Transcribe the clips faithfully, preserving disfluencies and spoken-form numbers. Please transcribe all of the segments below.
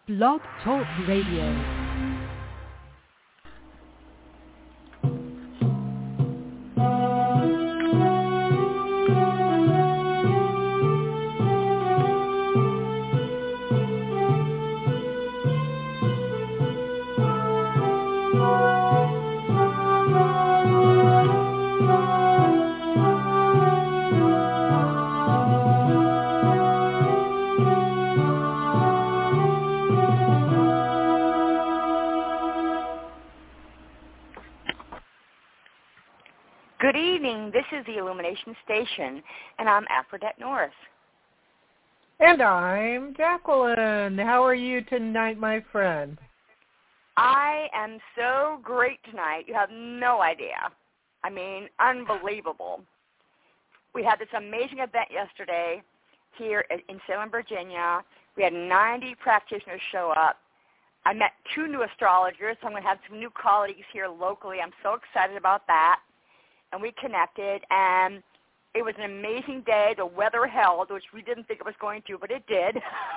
Blog Talk Radio. Good evening. This is the Illumination Station, and I'm Aphrodite Norris. And I'm Jacqueline. How are you tonight, my friend? I am so great tonight. You have no idea. I mean, unbelievable. We had this amazing event yesterday here in Salem, Virginia. We had ninety practitioners show up. I met two new astrologers, so I'm going to have some new colleagues here locally. I'm so excited about that. And we connected, and it was an amazing day. The weather held, which we didn't think it was going to, but it did.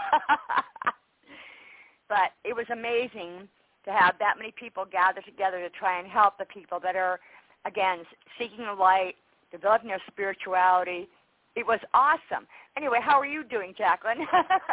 But it was amazing to have that many people gather together to try and help the people that are, again, seeking the light, developing their spirituality. It was awesome. Anyway, how are you doing, Jacqueline?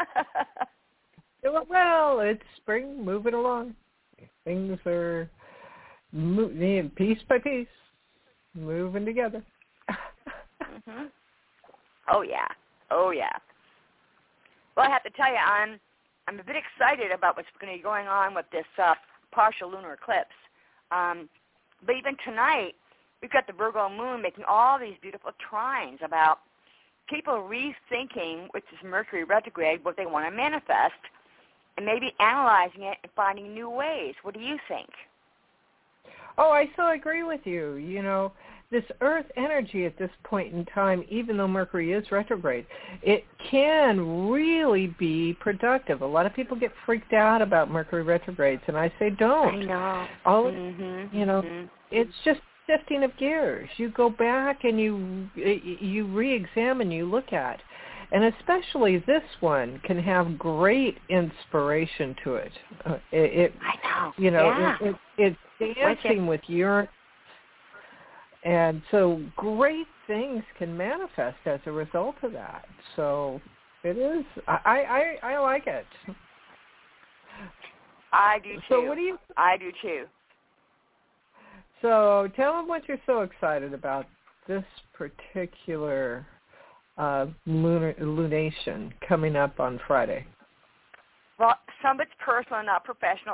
Well, it's spring, moving along. Things are moving piece by piece. Moving together. mm-hmm. Oh yeah, oh yeah. Well, I have to tell you, I'm I'm a bit excited about what's going to be going on with this uh, partial lunar eclipse. Um, but even tonight, we've got the Virgo moon making all these beautiful trines about people rethinking, which is Mercury retrograde, what they want to manifest, and maybe analyzing it and finding new ways. What do you think? Oh, I so agree with you. You know, this Earth energy at this point in time, even though Mercury is retrograde, it can really be productive. A lot of people get freaked out about Mercury retrogrades, and I say don't. I know. All mm-hmm. You know, mm-hmm. It's just shifting of gears. You go back and you you re-examine, you look at. And especially this one can have great inspiration to it. Uh, it, it I know. You know, yeah. it, it, it's dancing with Uranus. And so great things can manifest as a result of that. So it is, I, I, I like it. I do too. So what do you? I do too. So tell them what you're so excited about this particular Uh, lunar, lunation coming up on Friday. Well, some of it's personal, not professional.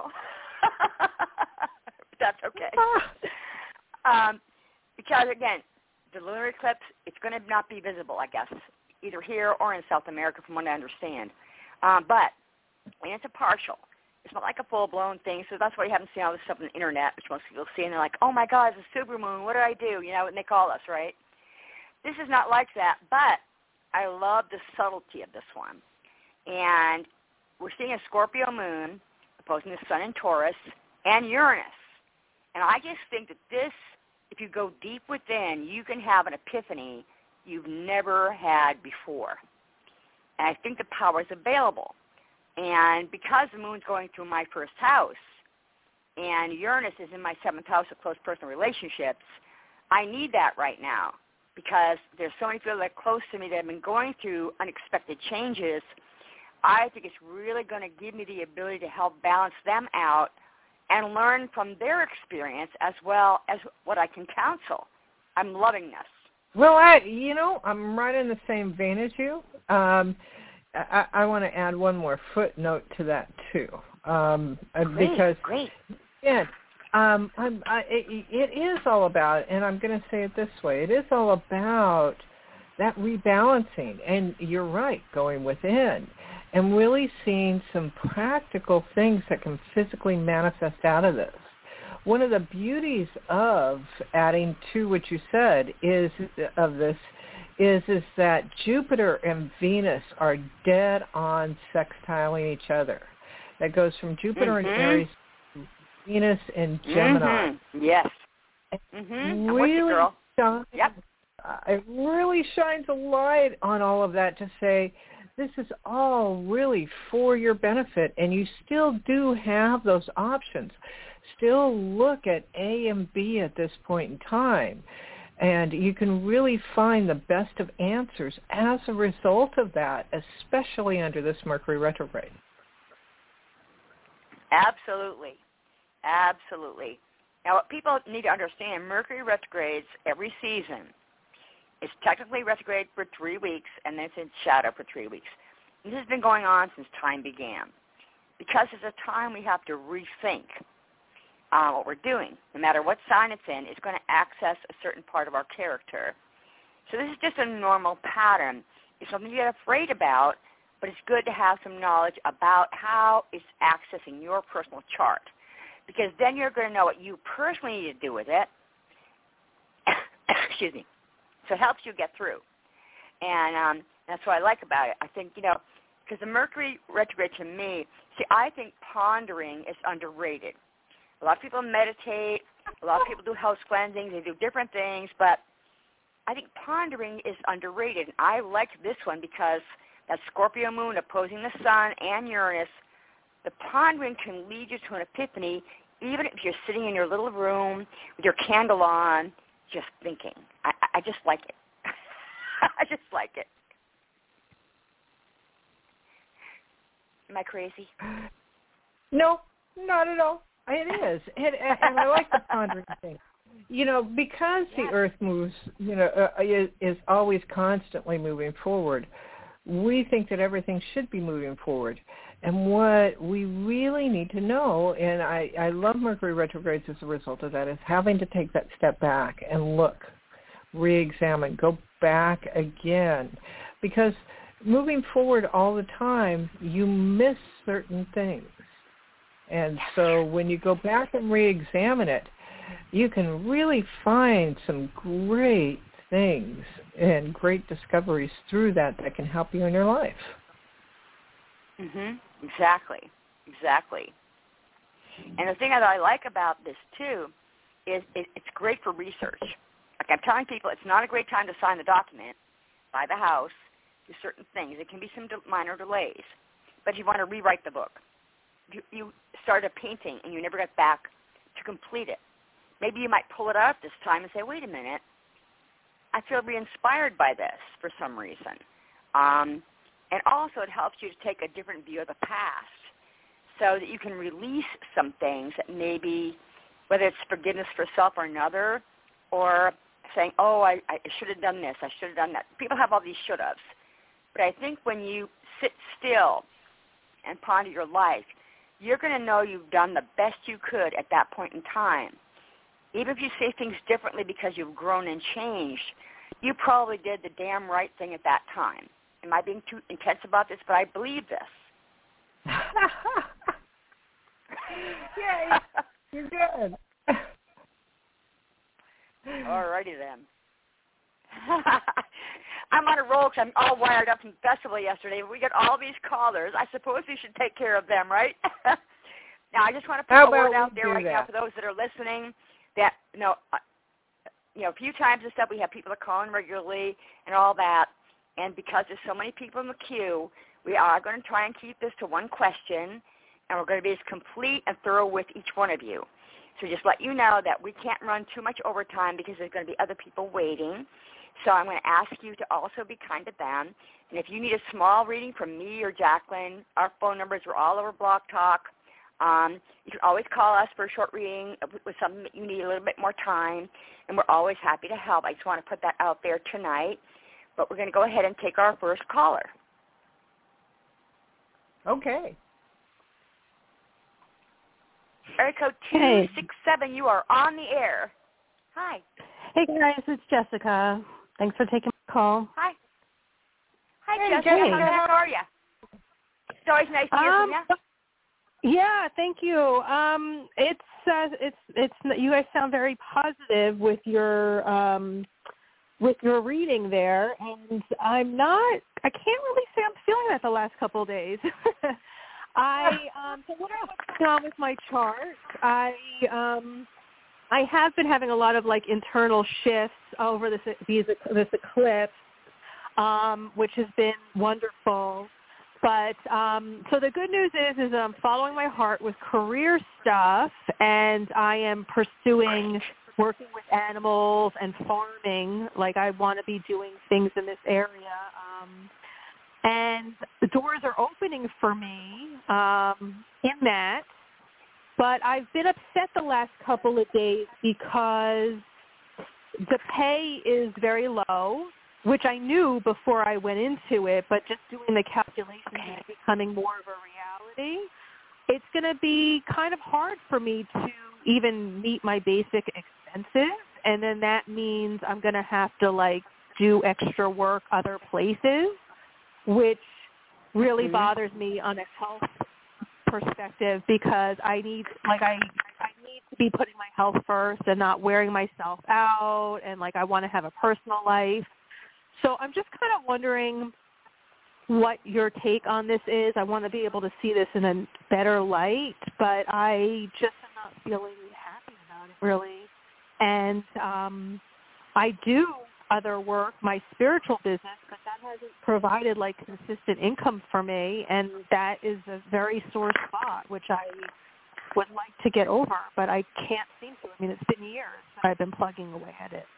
That's okay. um, because, again, the lunar eclipse, it's going to not be visible, I guess, either here or in South America from what I understand. Um, but and it's a partial. It's not like a full-blown thing, so that's why you haven't seen all this stuff on the Internet, which most people see, and they're like, oh, my God, it's a supermoon. What did I do? You know, and they call us, right? This is not like that, but I love the subtlety of this one. And we're seeing a Scorpio moon opposing the sun in Taurus and Uranus. And I just think that this, if you go deep within, you can have an epiphany you've never had before. And I think the power is available. And because the moon's going through my first house and Uranus is in my seventh house of close personal relationships, I need that right now. Because there's so many people that are close to me that have been going through unexpected changes, I think it's really going to give me the ability to help balance them out and learn from their experience as well as what I can counsel. I'm loving this. Well, I, you know, I'm right in the same vein as you. Um, I, I want to add one more footnote to that, too. Um, great, because, great. Yeah, Um, I'm, I, it, it is all about, and I'm going to say it this way, it is all about that rebalancing, and you're right, going within, and really seeing some practical things that can physically manifest out of this. One of the beauties of adding to what you said is of this is is that Jupiter and Venus are dead on sextiling each other. That goes from Jupiter mm-hmm. and Aries, Venus and Gemini. Mm-hmm. Yes. Mm-hmm. Really I'm girl. Shines, yep. uh, it really shines a light on all of that to say This is all really for your benefit, and you still do have those options. Still look at A and B at this point in time, and you can really find the best of answers as a result of that, especially under this Mercury retrograde. Absolutely. Absolutely. Now, what people need to understand, Mercury retrogrades every season. It's technically retrograde for three weeks, and then it's in shadow for three weeks. This has been going on since time began. Because it's a time we have to rethink uh, what we're doing. No matter what sign it's in, it's going to access a certain part of our character. So this is just a normal pattern. It's something you get afraid about, but it's good to have some knowledge about how it's accessing your personal chart. Because then you're going to know what you personally need to do with it. Excuse me. So it helps you get through. And um, that's what I like about it. I think, you know, because the Mercury retrograde to me, see, I think pondering is underrated. A lot of people meditate. A lot of people do house cleansings. They do different things. But I think pondering is underrated. And I like this one because that Scorpio moon opposing the sun and Uranus, the pondering can lead you to an epiphany, even if you're sitting in your little room with your candle on, just thinking. I, I just like it. I just like it. Am I crazy? No, not at all. It is. And, and I like the pondering thing. You know, because yeah. the Earth moves, you know, uh, is, is always constantly moving forward, we think that everything should be moving forward. And what we really need to know, and I, I love Mercury retrogrades as a result of that, is having to take that step back and look, re-examine, go back again. Because moving forward all the time, you miss certain things. And so when you go back and re-examine it, you can really find some great things and great discoveries through that that can help you in your life. Mhm. Exactly. Exactly. And the thing that I like about this too is it, it's great for research. Like I'm telling people, it's not a great time to sign the document, buy the house, do certain things. It can be some de- minor delays. But if you want to rewrite the book, you, you start a painting and you never get back to complete it. Maybe you might pull it out this time and say, wait a minute, I feel re-inspired by this for some reason. Um, and also it helps you to take a different view of the past so that you can release some things that maybe, whether it's forgiveness for self or another, or saying, oh, I, I should have done this, I should have done that. People have all these should-haves. But I think when you sit still and ponder your life, you're going to know you've done the best you could at that point in time. Even if you say things differently because you've grown and changed, you probably did the damn right thing at that time. Am I being too intense about this? But I believe this. Yay, you're good. All righty then. I'm on a roll because I'm all wired up from the festival yesterday. We got all these callers. I suppose we should take care of them, right? Now, I just want to put How a word about out we there do right that? now for those that are listening that, you know, uh, you know, a few times and stuff, we have people that call in regularly and all that. And because there's so many people in the queue, we are going to try and keep this to one question, and we're going to be as complete and thorough with each one of you. So just let you know that we can't run too much overtime because there's going to be other people waiting. So I'm going to ask you to also be kind to them. And if you need a small reading from me or Jacqueline, our phone numbers are all over Blog Talk. Um, you can always call us for a short reading with something that you need a little bit more time, and we're always happy to help. I just want to put that out there tonight. But we're going to go ahead and take our first caller. Okay. Area code two six seven, you are on the air. Hi. Hey, guys, it's Jessica. Thanks for taking my call. Hi. Hi, Hey, Jessica. Jessica. How the heck are you? It's always nice to hear Um, from you. Yeah, thank you. Um, it's uh, it's it's you guys sound very positive with your um, with your reading there, and I'm not. I can't really say I'm feeling that the last couple of days. I um, so what I what's going on with my chart? I um, I have been having a lot of like internal shifts over this these this eclipse. um, which has been wonderful. But um, so the good news is, is that I'm following my heart with career stuff, and I am pursuing working with animals and farming. Like I want to be doing things in this area. Um, and the doors are opening for me um, in that. But I've been upset the last couple of days because the pay is very low, which I knew before I went into it, but just doing the calculations is becoming more of a reality. It's going to be kind of hard for me to even meet my basic expenses, and then that means I'm going to have to, like, do extra work other places, which really mm-hmm. bothers me on a health perspective because I need, like, I I need to be putting my health first and not wearing myself out, and, like, I want to have a personal life. So I'm just kind of wondering what your take on this is. I want to be able to see this in a better light, but I just am not feeling happy about it, really. And um, I do other work, my spiritual business, but that hasn't provided, like, consistent income for me, and that is a very sore spot, which I would like to get over, but I can't seem to. I mean, it's been years that I've been plugging away at it.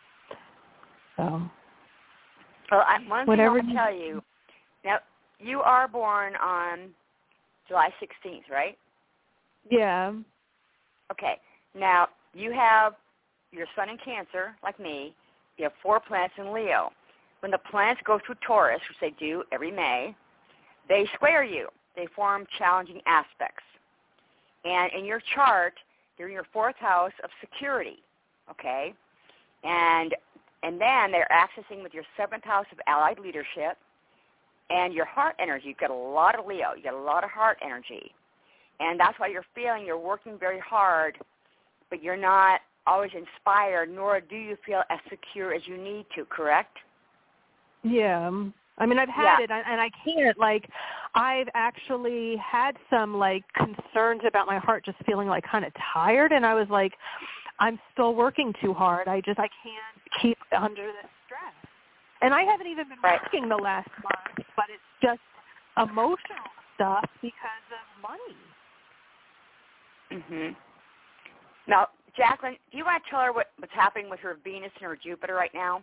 So... Well, I'm one thing I'll tell you. Now, you are born on July sixteenth, right? Yeah. Okay. Now, you have your sun in Cancer, like me. You have four planets in Leo. When the planets go through Taurus, which they do every May, they square you. They form challenging aspects. And in your chart, they're in your fourth house of security, okay? And... And then they're accessing with your seventh house of allied leadership and your heart energy. You've got a lot of Leo. You've got a lot of heart energy. And that's why you're feeling you're working very hard, but you're not always inspired, nor do you feel as secure as you need to, correct? Yeah. I mean, I've had yeah. it, and I can't, like, I've actually had some, like, concerns about my heart just feeling, like, kind of tired, and I was like, I'm still working too hard. I just, I can't keep under this stress. And I haven't even been right. working the last month, but it's just emotional stuff because of money. Mhm. Now, Jacqueline, do you want to tell her what, what's happening with her Venus and her Jupiter right now?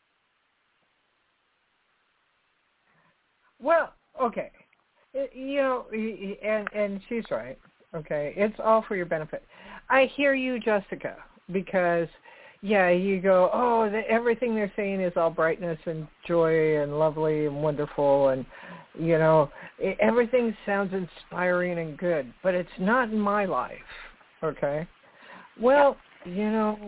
Well, okay. You know, and, and she's right. Okay, it's all for your benefit. I hear you, Jessica, because, yeah, you go, oh, the, everything they're saying is all brightness and joy and lovely and wonderful, and, you know, it, everything sounds inspiring and good, but it's not in my life, okay? Well, you know,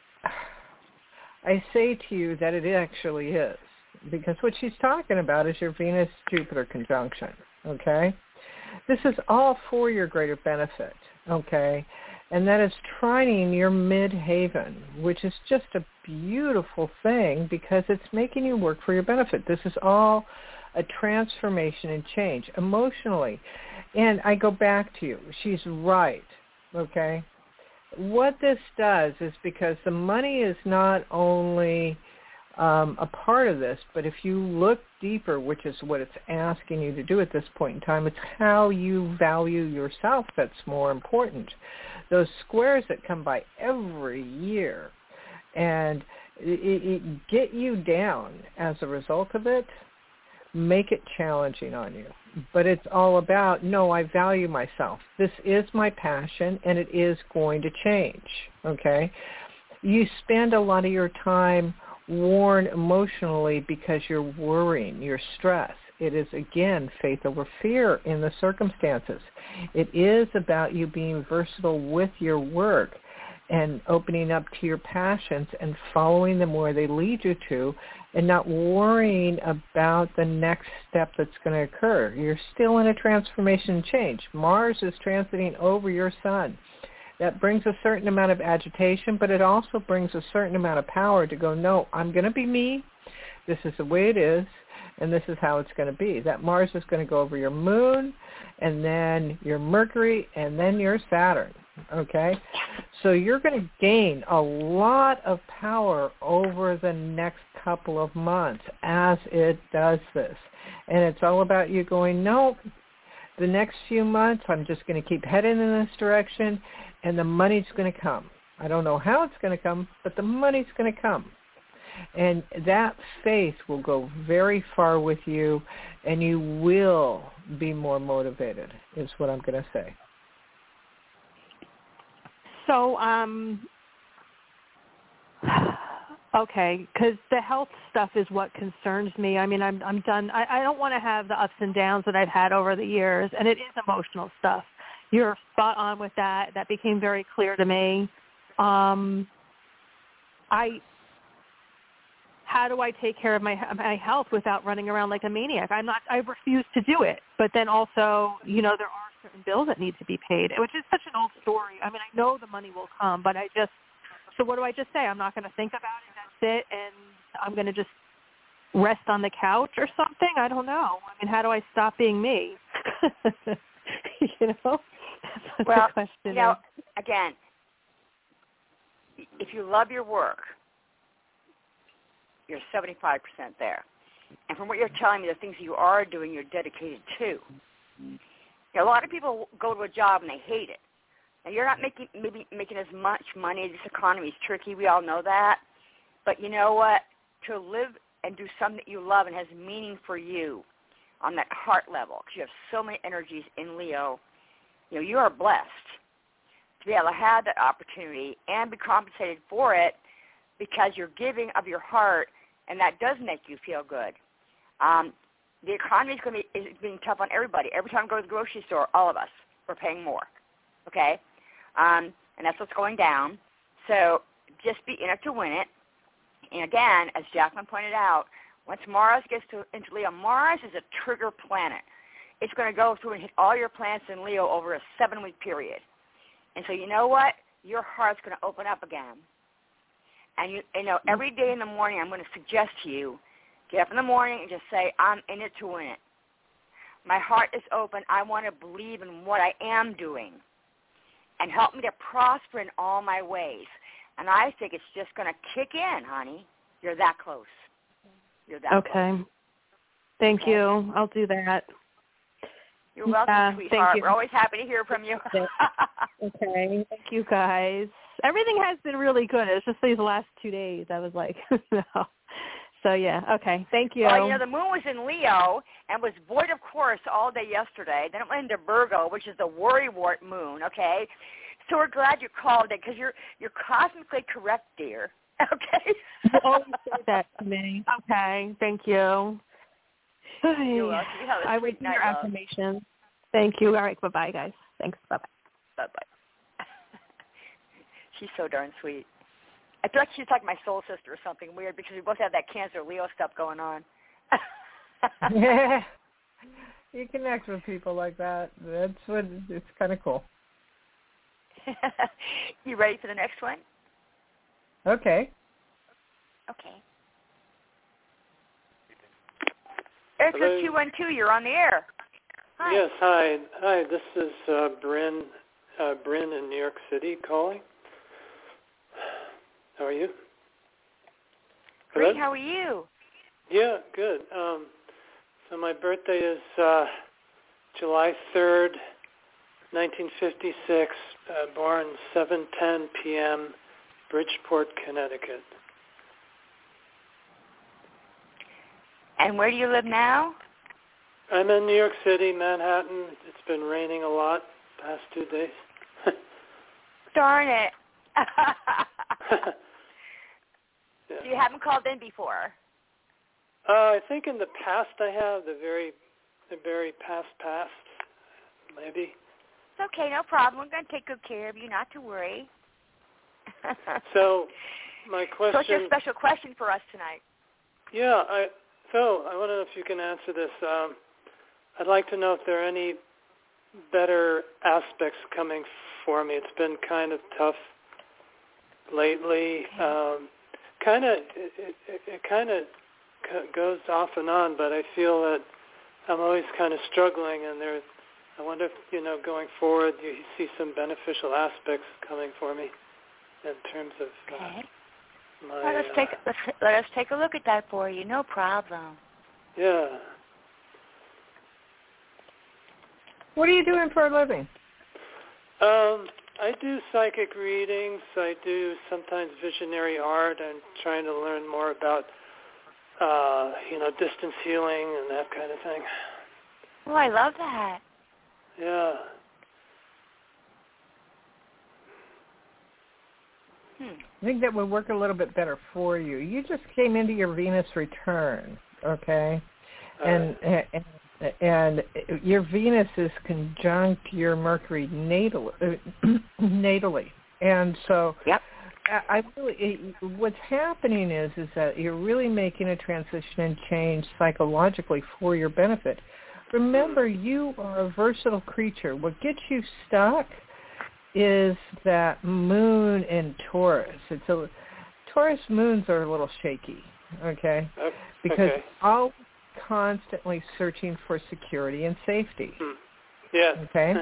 I say to you that it actually is, because what she's talking about is your Venus-Jupiter conjunction, okay? This is all for your greater benefit, okay? And that is trining your midhaven, which is just a beautiful thing because it's making you work for your benefit. This is all a transformation and change emotionally. And I go back to you. She's right, okay? What this does is because the money is not only um, a part of this, but if you look deeper, which is what it's asking you to do at this point in time, it's how you value yourself that's more important. Those squares that come by every year and it, it get you down as a result of it, make it challenging on you. But it's all about, no, I value myself. This is my passion, and it is going to change, okay? You spend a lot of your time worn emotionally because you're worrying, you're stressed. It is, again, faith over fear in the circumstances. It is about you being versatile with your work and opening up to your passions and following them where they lead you to and not worrying about the next step that's going to occur. You're still in a transformation and change. Mars is transiting over your sun. That brings a certain amount of agitation, but it also brings a certain amount of power to go, no, I'm going to be me. This is the way it is, and this is how it's going to be. That Mars is going to go over your moon, and then your Mercury, and then your Saturn, okay? So you're going to gain a lot of power over the next couple of months as it does this. And it's all about you going, no, the next few months I'm just going to keep heading in this direction, and the money's going to come. I don't know how it's going to come, but the money's going to come. And that faith will go very far with you, and you will be more motivated, is what I'm going to say. So, um, okay, because the health stuff is what concerns me. I mean, I'm I'm done. I, I don't want to have the ups and downs that I've had over the years, and it is emotional stuff. You're spot on with that. That became very clear to me. Um, I, how do I take care of my my health without running around like a maniac? I'm not. I refuse to do it. But then also, you know, there are certain bills that need to be paid, which is such an old story. I mean, I know the money will come, but I just. So what do I just say? I'm not going to think about it. That's it, and I'm going to just rest on the couch or something. I don't know. I mean, how do I stop being me? you know. That's well, the question you know, is. again, if you love your work, you're seventy-five percent there. And from what you're telling me, the things you are doing, you're dedicated to. You know, a lot of people go to a job and they hate it. Now, you're not making maybe making as much money. This economy is tricky. We all know that. But you know what? To live and do something that you love and has meaning for you on that heart level, because you have so many energies in Leo, you know, you are blessed to be able to have that opportunity and be compensated for it because you're giving of your heart, and that does make you feel good. Um, the economy is going to be is being tough on everybody. Every time I go to the grocery store, all of us, we're paying more, okay? Um, and that's what's going down. So just be in it to win it. And again, as Jacqueline pointed out, once Mars gets to, into Leo, Mars is a trigger planet. It's going to go through and hit all your planets in Leo over a seven-week period. And so you know what? Your heart's going to open up again. And, you, you know, every day in the morning I'm going to suggest to you, get up in the morning and just say, I'm in it to win it. My heart is open. I want to believe in what I am doing and help me to prosper in all my ways. And I think it's just going to kick in, honey. You're that close. You're that okay. close. Thank okay. you. I'll do that. You're welcome, yeah, sweetheart. Thank you. We're always happy to hear from you. okay. Thank you, guys. Everything has been really good. It's just these last two days I was like, no. So, yeah. Okay. Thank you. Well, you know, the moon was in Leo and was void of course all day yesterday. Then it went into Virgo, which is the worrywart moon, okay? So we're glad you called it because you're, you're cosmically correct, dear. Okay? You always say that to me. Okay. Thank you. You're welcome. You have a I sweet wait for night, your love. affirmation. Thank you. All right. Bye-bye, guys. Thanks. Bye-bye. Bye-bye. She's so darn sweet. I feel like she's like my soul sister or something weird because we both have that Cancer Leo stuff going on. Yeah. You connect with people like that. That's what, it's kind of cool. You ready for the next one? Okay. Okay. Area two one two, you're on the air. Hi. Yes, hi. Hi, this is uh, Bryn, uh, Bryn in New York City calling. How are you? Great, Hello? how are you? Yeah, good. Um, so my birthday is uh, July third, nineteen fifty-six, uh, born seven ten p.m., Bridgeport, Connecticut. And where do you live now? I'm in New York City, Manhattan. It's been raining a lot the past two days. Darn it. Yeah. So you haven't called in before? Uh, I think in the past I have, the very the very past past, maybe. It's okay, no problem. We're going to take good care of you, not to worry. So my question... So what's your special question for us tonight? Yeah, I, so I want to know if you can answer this. Um, I'd like to know if there are any better aspects coming for me. It's been kind of tough lately. Um, kind of, it, it, it kind of goes off and on, but I feel that I'm always kind of struggling, and there, I wonder if, you know, going forward you see some beneficial aspects coming for me in terms of uh, okay. my... Let us, take, uh, let's, let us take a look at that for you. No problem. Yeah. What are you doing for a living? Um, I do psychic readings. I do sometimes visionary art. I'm trying to learn more about, uh, you know, distance healing and that kind of thing. Oh, I love that. Yeah. Hmm. I think that would work a little bit better for you. You just came into your Venus return, okay? And, Uh, and and your Venus is conjunct your Mercury natal, uh, natally. And so Yep. I, I really, it, what's happening is is that you're really making a transition and change psychologically for your benefit. Remember, you are a versatile creature. What gets you stuck is that moon in Taurus. It's a Taurus moons are a little shaky, okay? okay. Because okay. all constantly searching for security and safety. Hmm. Yeah. Okay?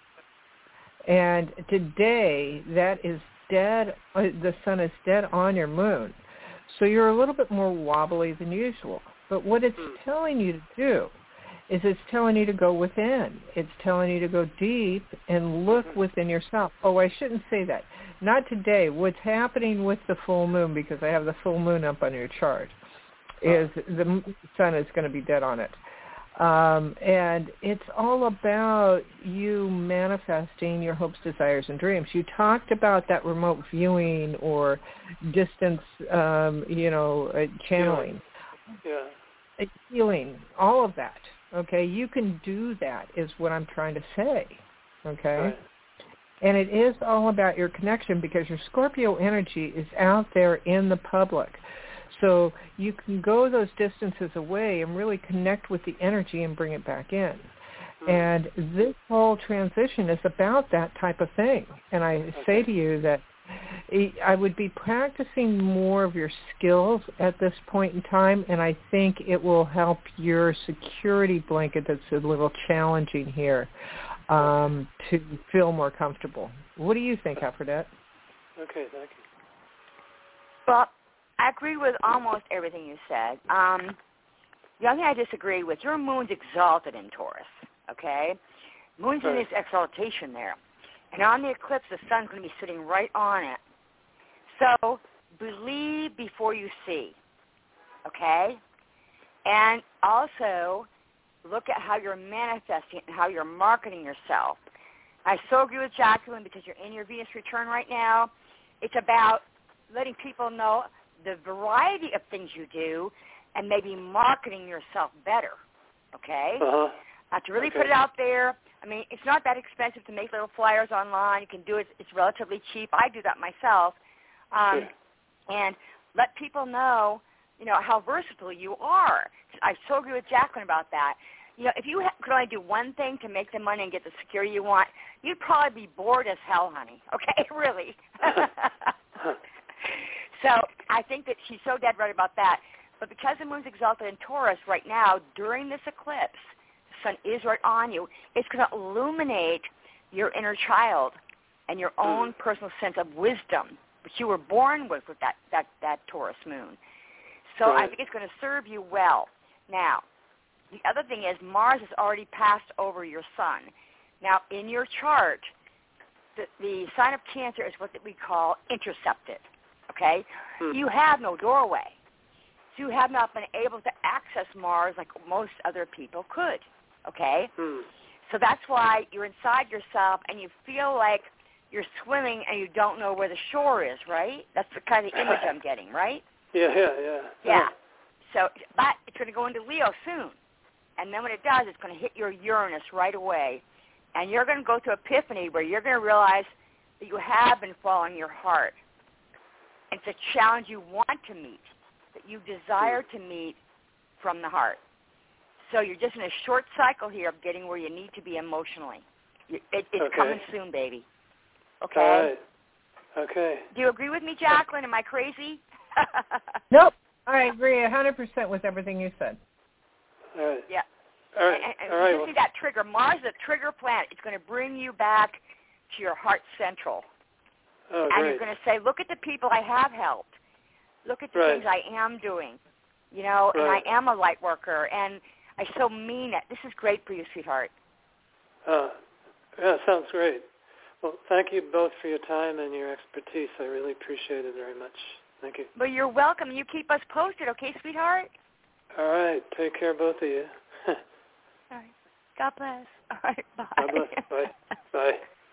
And today, that is dead, uh, the sun is dead on your moon. So you're a little bit more wobbly than usual. But what it's hmm. telling you to do is it's telling you to go within. It's telling you to go deep and look Mm-hmm. within yourself. Oh, I shouldn't say that. Not today. What's happening with the full moon, because I have the full moon up on your chart, is the sun is going to be dead on it. Um, and it's all about you manifesting your hopes, desires, and dreams. You talked about that remote viewing or distance, um, you know, uh, channeling, Yeah. uh, healing, all of that. Okay, you can do that is what I'm trying to say. Okay. Right. And it is all about your connection because your Scorpio energy is out there in the public. So you can go those distances away and really connect with the energy and bring it back in. Mm. And this whole transition is about that type of thing. And I okay. say to you that I would be practicing more of your skills at this point in time, and I think it will help your security blanket that's a little challenging here um, to feel more comfortable. What do you think, Aphrodite? Okay, thank you. Well, I agree with almost everything you said. Um, the only thing I disagree with, your moon's exalted in Taurus, okay? Moon's in its exaltation there. And on the eclipse, the sun's going to be sitting right on it. So believe before you see, okay? And also look at how you're manifesting and how you're marketing yourself. I so agree with Jacqueline because you're in your Venus return right now. It's about letting people know the variety of things you do and maybe marketing yourself better, okay? Uh-huh. Uh, to really okay. put it out there. I mean, it's not that expensive to make little flyers online. You can do it. It's relatively cheap. I do that myself. Um, sure. And let people know, you know, how versatile you are. I so agree with Jacqueline about that. You know, if you ha- could only do one thing to make the money and get the security you want, you'd probably be bored as hell, honey. Okay, really. So I think that she's so dead right about that. But because the moon's exalted in Taurus right now, during this eclipse, the sun is right on you, it's going to illuminate your inner child and your own mm. personal sense of wisdom, which you were born with with that, that, that Taurus moon. So right. I think it's going to serve you well. Now, the other thing is Mars has already passed over your sun. Now, in your chart, the, the sign of Cancer is what we call intercepted, okay? Hmm. You have no doorway. So you have not been able to access Mars like most other people could, okay? Hmm. So that's why you're inside yourself and you feel like you're swimming and you don't know where the shore is, right? That's the kind of image I'm getting, right? Yeah, yeah, yeah. Yeah. So, but it's going to go into Leo soon. And then when it does, it's going to hit your Uranus right away. And you're going to go to epiphany where you're going to realize that you have been following your heart. It's a challenge you want to meet, that you desire to meet from the heart. So you're just in a short cycle here of getting where you need to be emotionally. It, it's okay. coming soon, baby. Okay? All right. Okay. Do you agree with me, Jacqueline? Am I crazy? Nope. I agree one hundred percent with everything you said. All right. Yeah. All right. And, and All right. you see that trigger. Mars is a trigger planet. It's going to bring you back to your heart central. Oh, and great. you're going to say, look at the people I have helped. Look at the Right. things I am doing. You know, Right. and I am a light worker, and I so mean it. This is great for you, sweetheart. Uh, yeah, sounds great. Well, thank you both for your time and your expertise. I really appreciate it very much. Thank you. Well, you're welcome. You keep us posted, okay, sweetheart? All right. Take care, both of you. All right. God bless. All right, bye. God bless. Bye. Bye.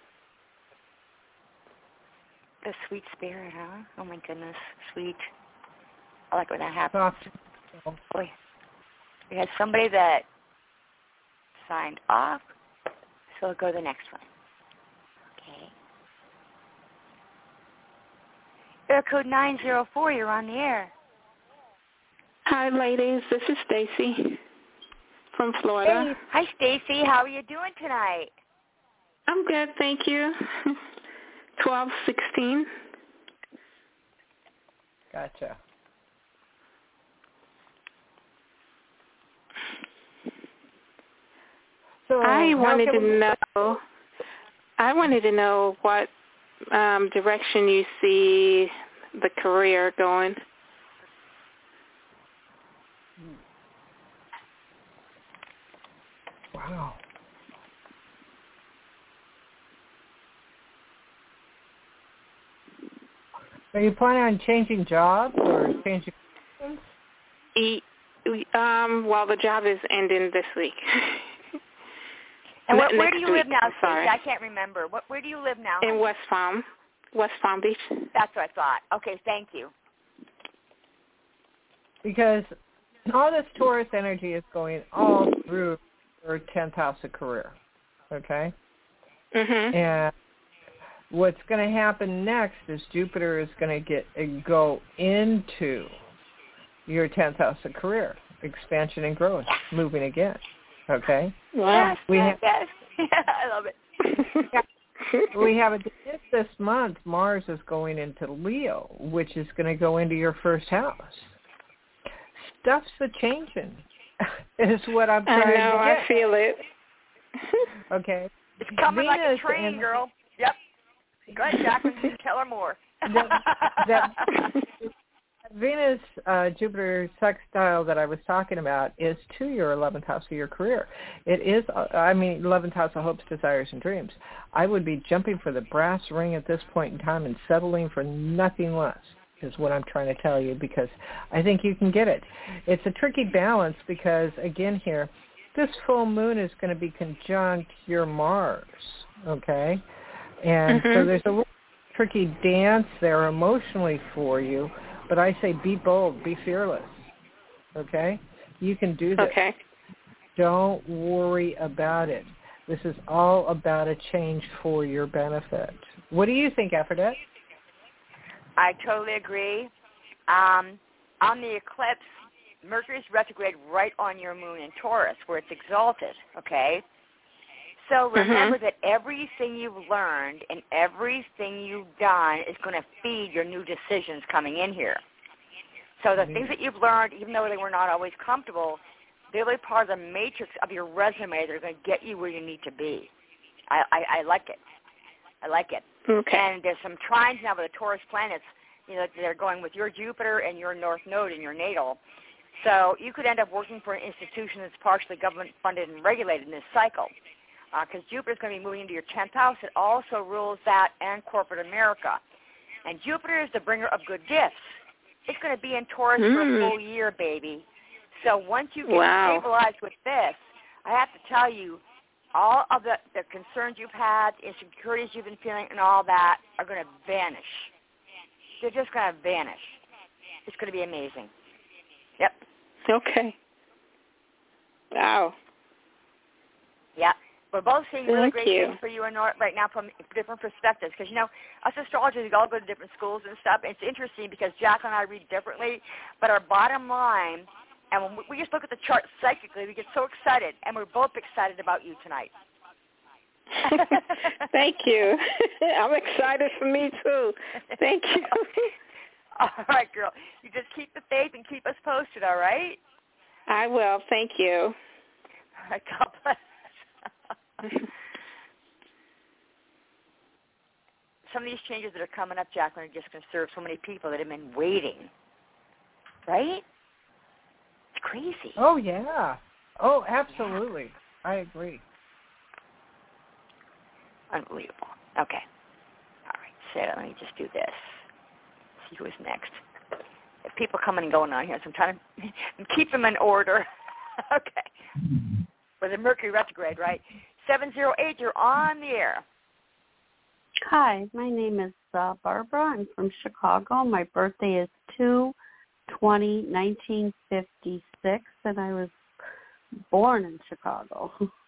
The sweet spirit, huh? Oh, my goodness. Sweet. I like when that happens. Boy, we had somebody that signed off, so we'll go to the next one. Okay. Air code nine zero four, you're on the air. Hi, ladies. This is Stacy from Florida. Hey. Hi, Stacy. How are you doing tonight? I'm good, thank you. twelve sixteen. Gotcha. So I wanted to we... know. I wanted to know what um, direction you see the career going. Wow. Are you planning on changing jobs or changing? E, um, well, the job is ending this week. And what, N- where do you week, live now, I'm sorry. Stacey? I can't remember. What, where do you live now? In West Palm, West Palm Beach. That's what I thought. Okay, thank you. Because all this Taurus energy is going all through your tenth house of career, okay? Mhm. And what's going to happen next is Jupiter is going to get uh, go into your tenth house of career, expansion and growth, moving again, okay? Wow. Yes, We yes, have, yes. I love it. we have a this month, Mars is going into Leo, which is going to go into your first house. Stuff's a changing, is what I'm I trying know, to I get. feel it. Okay. It's coming like a Venus train, and- girl. Yep. Go ahead, Jacqueline. Tell her more. that, that Venus uh, Jupiter sextile that I was talking about is to your eleventh house of your career. It is, uh, I mean, eleventh house of hopes, desires, and dreams. I would be jumping for the brass ring at this point in time and settling for nothing less is what I'm trying to tell you, because I think you can get it. It's a tricky balance because, again here, this full moon is going to be conjunct your Mars, okay? And mm-hmm. so there's a little tricky dance there emotionally for you, but I say be bold, be fearless, okay? You can do this. Okay. Don't worry about it. This is all about a change for your benefit. What do you think, Aphrodite? I totally agree. Um, on the eclipse, Mercury's retrograde right on your moon in Taurus, where it's exalted, okay? So remember mm-hmm. that everything you've learned and everything you've done is going to feed your new decisions coming in here. So the mm-hmm. things that you've learned, even though they were not always comfortable, they're really part of the matrix of your resume. They're going to get you where you need to be. I, I, I like it. I like it. Okay. And there's some trines now with the Taurus planets, you know, they're going with your Jupiter and your North Node in your natal. So you could end up working for an institution that's partially government-funded and regulated in this cycle. Because uh, Jupiter is going to be moving into your tenth house. It also rules that and corporate America. And Jupiter is the bringer of good gifts. It's going to be in Taurus mm. for a full year, baby. So once you get wow. stabilized with this, I have to tell you, all of the, the concerns you've had, insecurities you've been feeling, and all that are going to vanish. They're just going to vanish. It's going to be amazing. Yep. Okay. Wow. Yep. We're both seeing really Thank great you. things for you and Nora right now from different perspectives. Because, you know, us astrologers, we all go to different schools and stuff. And it's interesting because Jack and I read differently. But our bottom line, and when we just look at the chart psychically, we get so excited. And we're both excited about you tonight. Thank you. I'm excited for me, too. Thank you. All right, girl. You just keep the faith and keep us posted, all right? I will. Thank you. right, God bless. Some of these changes that are coming up, Jacqueline, are just going to serve so many people that have been waiting. Right? It's crazy. Oh, yeah. Oh, absolutely. Yeah. I agree. Unbelievable. Okay. All right, Sarah, let me just do this. See who is next. There's people coming and going on here, so I'm trying to keep them in order. Okay. With a Mercury retrograde, right? seven zero eight, you're on the air. Hi, my name is uh, Barbara. I'm from Chicago. My birthday is two twenty nineteen fifty-six, and I was born in Chicago.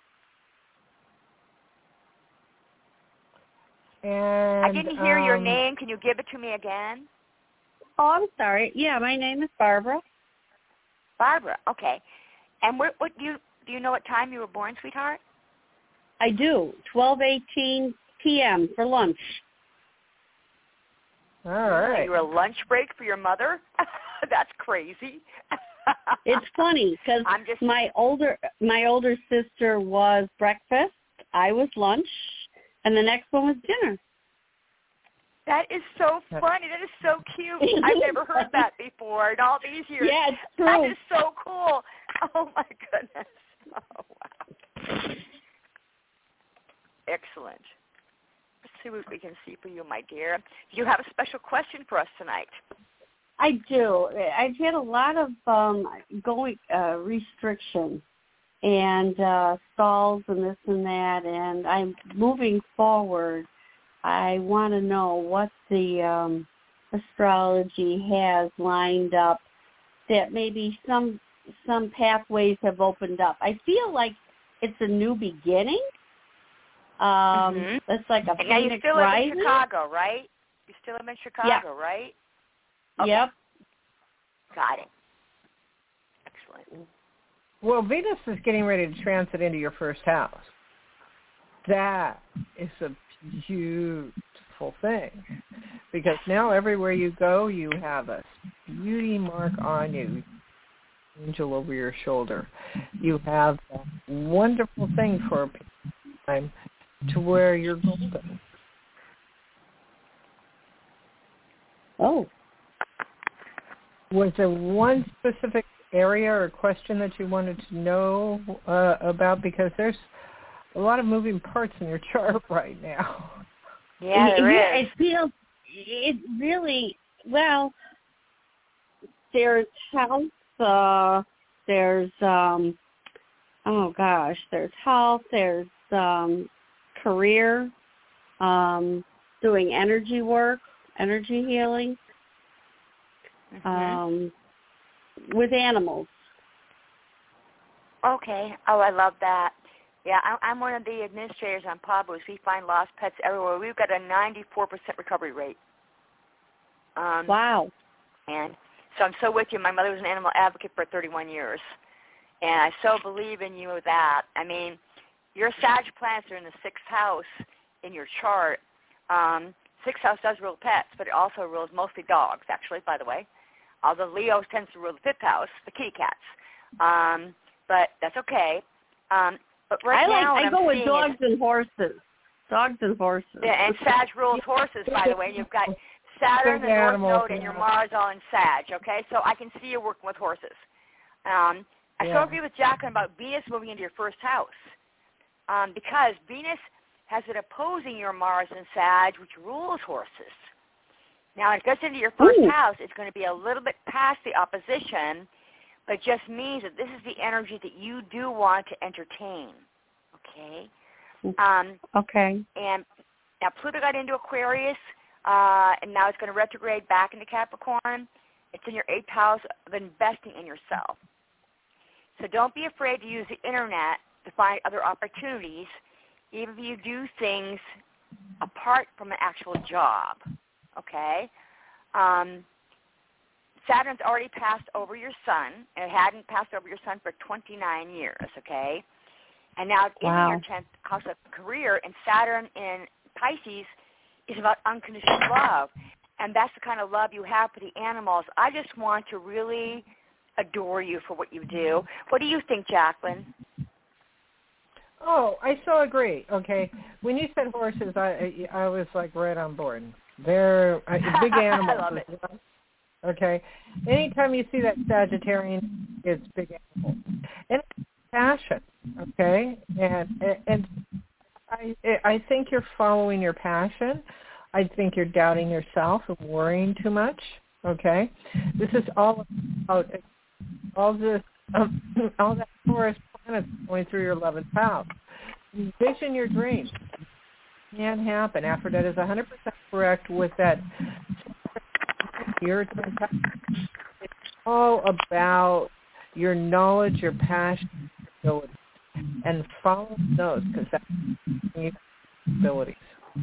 And I didn't hear um, your name. Can you give it to me again? Oh, I'm sorry. Yeah, my name is Barbara. Barbara. Okay. And what, what do you do? You know what time you were born, sweetheart? I do. twelve eighteen p.m. for lunch. All right. You were a lunch break for your mother? That's crazy. It's funny because just... my older my older sister was breakfast, I was lunch, and the next one was dinner. That is so funny. That is so cute. I've never heard that before in all these years. Yeah, it's true. That is so cool. Oh, my goodness. Oh, wow. Excellent. Let's see what we can see for you, my dear. Do you have a special question for us tonight? I do. I've had a lot of um, going uh, restriction and uh, stalls and this and that, and I'm moving forward. I want to know what the um, astrology has lined up, that maybe some some pathways have opened up. I feel like it's a new beginning. Um, mm-hmm. It's like a and now you phoenix still live rising. in Chicago, right? You still live in Chicago, yeah. right? Okay. Yep. Got it. Excellent. Well, Venus is getting ready to transit into your first house. That is a beautiful thing, because now everywhere you go, you have a beauty mark on you, angel over your shoulder. You have a wonderful thing for a time to where you're golden. Oh. Was there one specific area or question that you wanted to know uh, about? Because there's a lot of moving parts in your chart right now. Yeah, there yeah, is. it feels, it really, well, there's health, uh, there's, um, oh gosh, there's health, there's um, career, um, doing energy work, energy healing, mm-hmm. um, with animals. Okay. Oh, I love that. Yeah, I'm one of the administrators on Pablo's. We find lost pets everywhere. We've got a ninety-four percent recovery rate. Um, wow. And so I'm so with you. My mother was an animal advocate for thirty-one years, and I so believe in you with that. I mean, your Sag planets are in the sixth house in your chart. Um, sixth house does rule pets, but it also rules mostly dogs, actually, by the way. Although Leo tends to rule the fifth house, the kitty cats. Um, but that's okay. Um, But right I like. now, I what go I'm with seeing dogs is, and horses. Dogs and horses. Yeah, and Sag rules horses, by the way. And you've got Saturn, the North Node, and your Mars all in Sag. Okay, so I can see you working with horses. Um, I yeah. so agree with Jacqueline about Venus moving into your first house, um, because Venus has it opposing your Mars and Sag, which rules horses. Now, when it gets into your first Ooh. house, it's going to be a little bit past the opposition, but it just means that this is the energy that you do want to entertain. Okay. Um, okay. And now Pluto got into Aquarius, uh, and now it's going to retrograde back into Capricorn. It's in your eighth house of investing in yourself. So don't be afraid to use the Internet to find other opportunities, even if you do things apart from an actual job. Okay. Um, Saturn's already passed over your sun, and it hadn't passed over your sun for twenty-nine years, okay? And now it's wow. in your tenth house of career, and Saturn in Pisces is about unconditional love. And that's the kind of love you have for the animals. I just want to really adore you for what you do. What do you think, Jacqueline? Oh, I so agree. Okay, when you said horses, I I was like right on board. They're uh, big animals. I love it. As well. Okay, anytime you see that Sagittarian, it's big animals, and it's passion. Okay, and and I I think you're following your passion. I think you're doubting yourself and worrying too much. Okay, this is all about all this um, all that Taurus planets going through your eleventh house. Envision your dreams. It can happen. Aphrodite is one hundred percent correct with that. It's all about your knowledge, your passion, your abilities, and follow those because that's your abilities.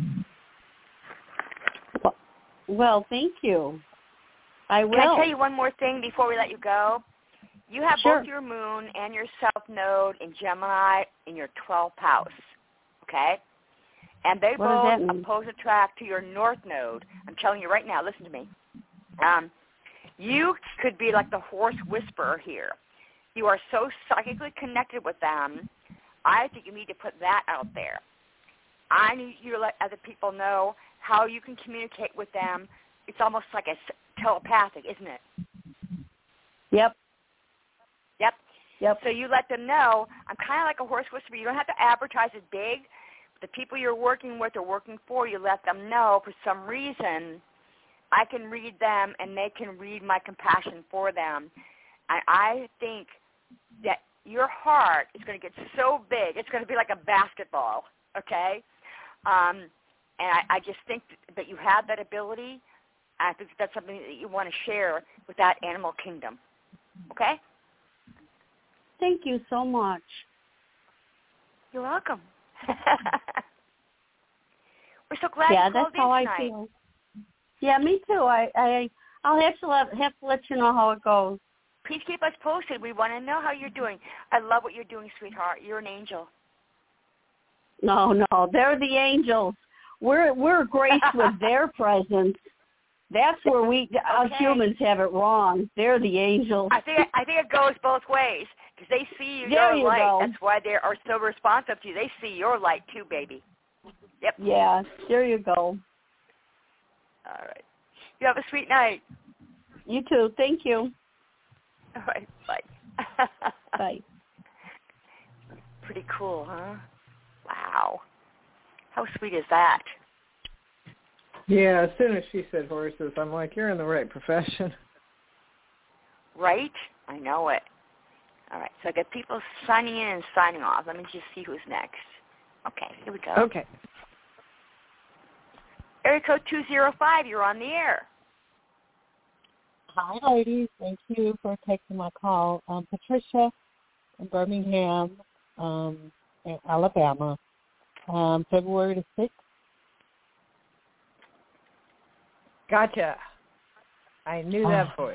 Well, thank you. I will. Can I tell you one more thing before we let you go? You have Sure. both your moon and your south node in Gemini in your twelfth house, okay? And they What does both that mean? oppose attract to your north node. I'm telling you right now, listen to me. Um, you could be like the horse whisperer here. You are so psychically connected with them. I think you need to put that out there. I need you to let other people know how you can communicate with them. It's almost like a telepathic, isn't it? Yep. Yep. Yep. So you let them know, I'm kind of like a horse whisperer. You don't have to advertise it big. The people you're working with or working for, you let them know for some reason I can read them and they can read my compassion for them. And I think that your heart is going to get so big, it's going to be like a basketball, okay? Um, and I, I just think that you have that ability. I think that's something that you want to share with that animal kingdom, okay? Thank you so much. You're welcome. We're so glad yeah, you that's called how in I tonight. feel. Yeah, me too. I, I, I'll have to let, have to let you know how it goes. Please keep us posted. We want to know how you're doing. I love what you're doing, sweetheart. You're an angel. No, no, they're the angels. We're we're graced with their presence. That's where we us Okay. humans have it wrong. They're the angels. I think I think it goes both ways because they see you, There your you light. go. That's why they are so responsive to you. They see your light too, baby. Yep. Yeah, there you go. All right. You have a sweet night. You too. Thank you. All right. Bye. Bye. Pretty cool, huh? Wow. How sweet is that? Yeah, as soon as she said horses, I'm like, you're in the right profession. Right? I know it. All right. So I got people signing in and signing off. Let me just see who's next. Okay. Here we go. Okay. Area code two zero five, you're on the air. Hi, ladies. Thank you for taking my call. Um, Patricia in Birmingham, um, in Alabama, um, February the sixth. Gotcha. I knew that voice.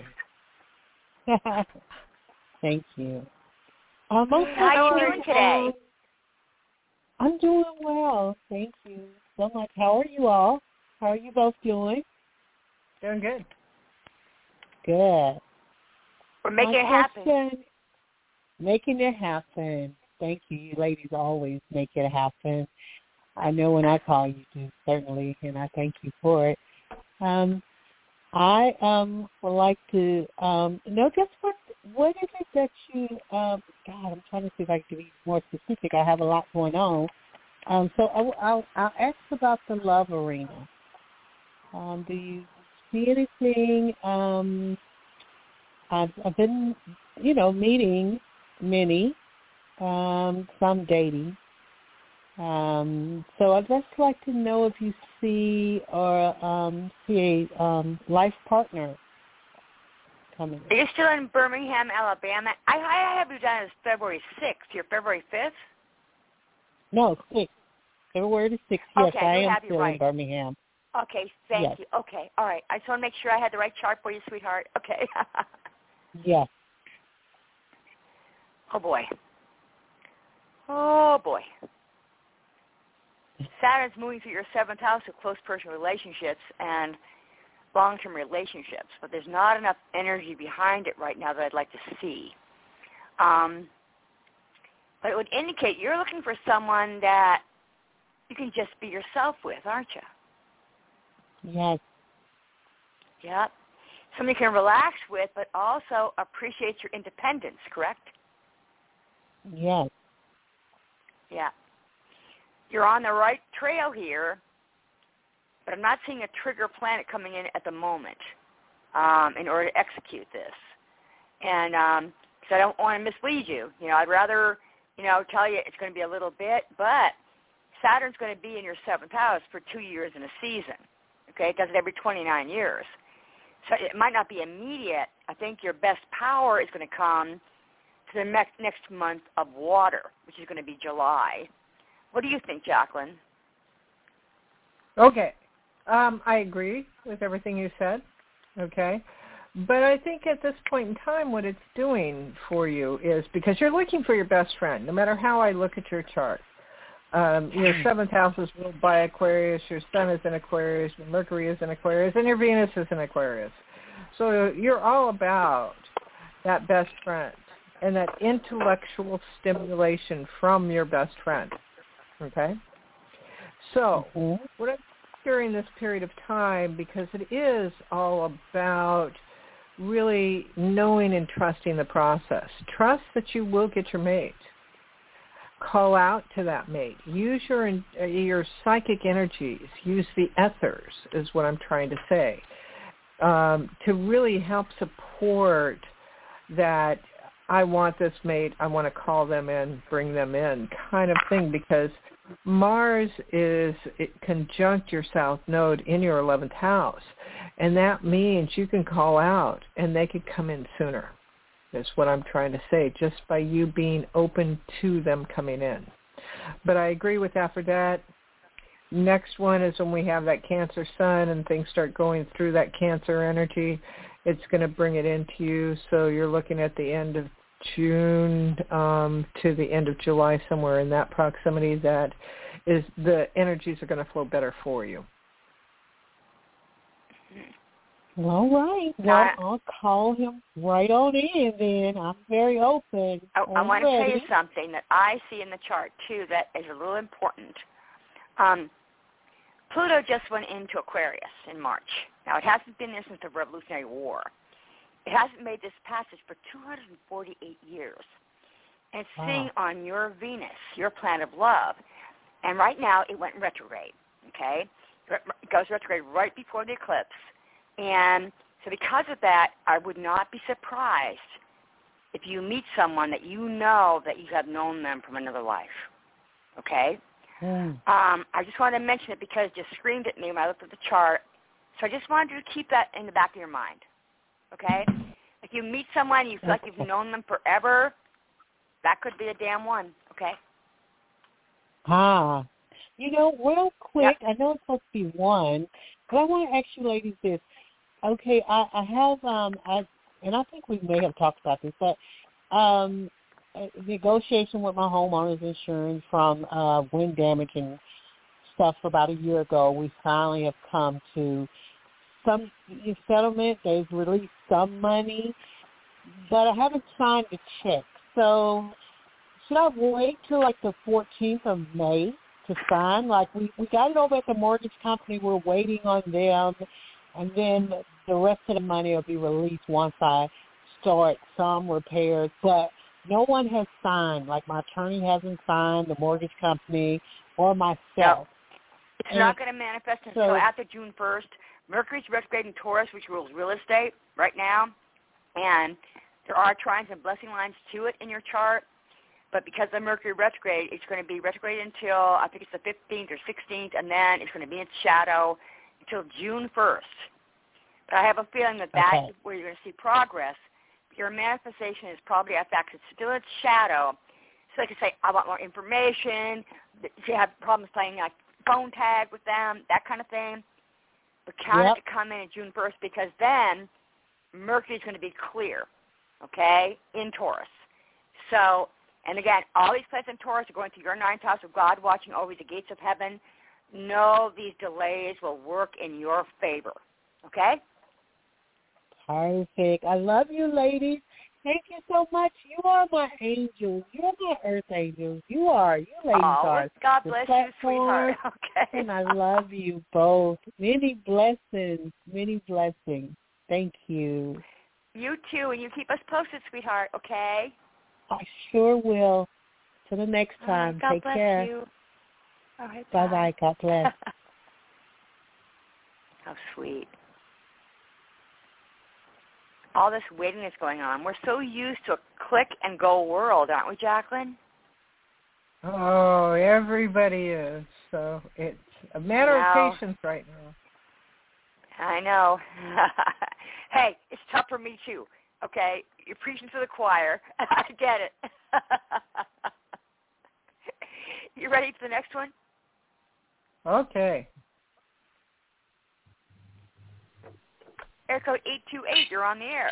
Thank you. Um, How are you doing today? I'm doing well. Thank you so much. How are you all? How are you both doing? Doing good. Good. We're making My it happen. question, making it happen. Thank you. You ladies always make it happen. I know when I call you do, certainly, and I thank you for it. Um, I um, would like to um, know just what what is it that you, um, God, I'm trying to see if I can be more specific. I have a lot going on. Um, so I, I'll, I'll ask about the love arena. Um, do you see anything? Um, I've, I've been, you know, meeting many, um, some dating. Um, so I'd just like to know if you see or um, see a um, life partner coming. Are you still in Birmingham, Alabama? I, I have you down as February sixth. You're February fifth? No, six. February the sixth. Yes, Okay, I we am have you still right. in Birmingham. Okay, thank Yes. you. Okay, all right. I just want to make sure I had the right chart for you, sweetheart. Okay. Yes. Oh, boy. Oh, boy. Saturn's moving through your seventh house of close personal relationships and long-term relationships, but there's not enough energy behind it right now that I'd like to see. Um, But it would indicate you're looking for someone that you can just be yourself with, aren't you? Yes. Yep. Someone you can relax with, but also appreciates your independence, correct? Yes. Yeah. You're on the right trail here, but I'm not seeing a trigger planet coming in at the moment um, in order to execute this. And um, because I don't want to mislead you. You know, I'd rather, you know, tell you it's going to be a little bit, but Saturn's going to be in your seventh house for two years in a season. Okay? It does it every twenty-nine years. So it might not be immediate. I think your best power is going to come to the next, next month of water, which is going to be July. What do you think, Jacqueline? Okay. Um, I agree with everything you said. Okay. But I think at this point in time what it's doing for you is, because you're looking for your best friend, no matter how I look at your chart. Um, your seventh house is ruled by Aquarius, your Sun is in Aquarius, your Mercury is in Aquarius, and your Venus is in Aquarius. So you're all about that best friend and that intellectual stimulation from your best friend. Okay? So mm-hmm. what I'm during this period of time, because it is all about really knowing and trusting the process. Trust that you will get your mate. Call out to that mate. Use your your psychic energies. Use the ethers, is what I'm trying to say, um, to really help support that I want this mate, I want to call them in, bring them in kind of thing, because Mars is conjunct your south node in your eleventh house, and that means you can call out and they could come in sooner. That's what I'm trying to say, just by you being open to them coming in. But I agree with Aphrodite. Next one is when we have that Cancer sun and things start going through that Cancer energy. It's going to bring it into you, so you're looking at the end of June um, to the end of July, somewhere in that proximity. That is, the energies are going to flow better for you. All right. Well, I'll call him right on in then. I'm very open. I, I want to ready. tell you something that I see in the chart, too, that is a little important. Um, Pluto just went into Aquarius in March. Now, it hasn't been there since the Revolutionary War. It hasn't made this passage for two hundred forty-eight years. And it's wow. sitting on your Venus, your planet of love. And right now, it went retrograde, okay? It goes retrograde right before the eclipse. And so because of that, I would not be surprised if you meet someone that you know that you have known them from another life, okay? Mm. Um, I just wanted to mention it because it just screamed at me when I looked at the chart. So I just wanted you to keep that in the back of your mind, okay? If you meet someone, you feel like you've known them forever, that could be a damn one, okay? Ah. You know, real quick, yep. I know it's supposed to be one, but I want to ask you ladies this. Okay, I, I have, um, I, and I think we may have talked about this, but um, negotiation with my homeowner's insurance from uh, wind damage and stuff about a year ago, we finally have come to some settlement. They've released some money, but I haven't signed the check. So should I wait till like the fourteenth of May to sign? Like we, we got it over at the mortgage company. We're waiting on them. And then the rest of the money will be released once I start some repairs. But no one has signed. Like my attorney hasn't signed, the mortgage company, or myself. No. It's and not going to manifest so, until after June first. Mercury's retrograde in Taurus, which rules real estate right now. And there are trines and blessing lines to it in your chart. But because of Mercury retrograde, it's going to be retrograde until, I think it's the fifteenth or sixteenth, and then it's going to be in its shadow until June first. But I have a feeling that that's okay. where you're going to see progress. Your manifestation is probably at that because it's still its shadow. So they can say, I want more information. If you have problems playing like phone tag with them, that kind of thing. But count yep. it to come in on June first because then Mercury's going to be clear, okay, in Taurus. So, and again, all these planets in Taurus are going through your ninth house of God watching over the gates of heaven. Know these delays will work in your favor, okay? Perfect. I love you, ladies. Thank you so much. You are my angels. You're my earth angels. You are. You ladies oh, are. God the bless you, platform, sweetheart. Okay. And I love you both. Many blessings. Many blessings. Thank you. You too, and you keep us posted, sweetheart, okay? I sure will. Till the next time. Right, God Take bless care. you. All right, bye. Bye-bye. God bless. How sweet. All this waiting is going on. We're so used to a click-and-go world, aren't we, Jacqueline? Oh, everybody is. So it's a matter of patience right now. I know. Hey, it's tough for me, too, okay? You're preaching to the choir. I get it. You ready for the next one? Okay. Air code eight two eight, you're on the air.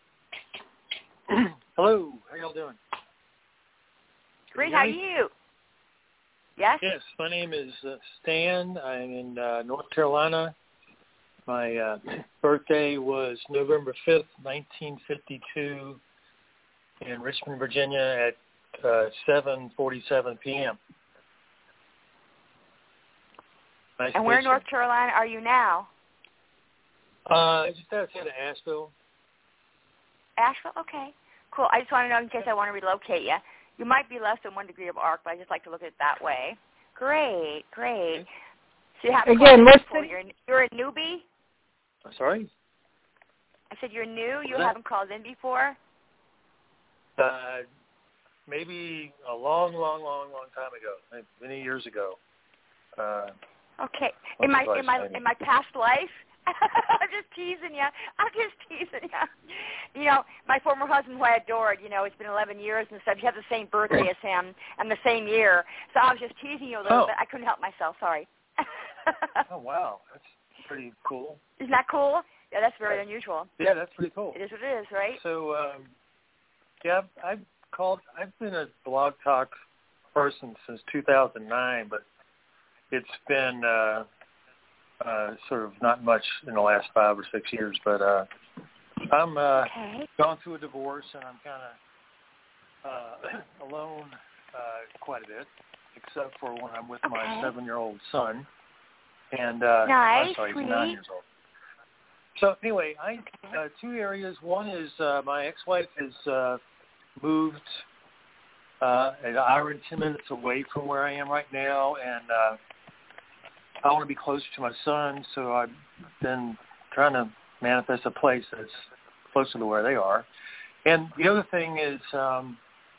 Hello, how y'all doing? Great, how are you? Yes? Yes, my name is uh, Stan. I'm in uh, North Carolina. My uh, birthday was November fifth, nineteen fifty-two in Richmond, Virginia at uh, seven forty-seven p.m. Nice and where in North Carolina are you now? Uh, just outside of Asheville. Asheville? Okay. Cool. I just want to know in case I want to relocate you. You might be less than one degree of arc, but I just like to look at it that way. Great, great. So you have Again, what city? You're, you're a newbie? I'm sorry? I said you're new? You that? haven't called in before? Uh, maybe a long, long, long, long time ago, many years ago. Uh, okay. In my in my in my past life? I'm just teasing you. I'm just teasing you. You know, my former husband, who I adored, you know, it's been eleven years and stuff. You have the same birthday as him and the same year. So I was just teasing you a little oh. bit. I couldn't help myself. Sorry. Oh, wow. That's pretty cool. Isn't that cool? Yeah, that's very unusual. Yeah, that's pretty cool. It is what it is, right? So, um, yeah, I've, I've called, I've been a Blog Talk person since two thousand nine, but it's been uh, uh, sort of not much in the last five or six years. But uh, I'm uh, okay. gone through a divorce, and I'm kind of uh, alone uh, quite a bit, except for when I'm with okay. my seven-year-old son. And uh, nice, I'm sorry, he's sweet. nine years old. So anyway, I uh, two areas. One is uh, my ex-wife has uh, moved uh, an hour and ten minutes away from where I am right now, and uh, I want to be closer to my son. So I've been trying to manifest a place that's closer to where they are. And the other thing is, um,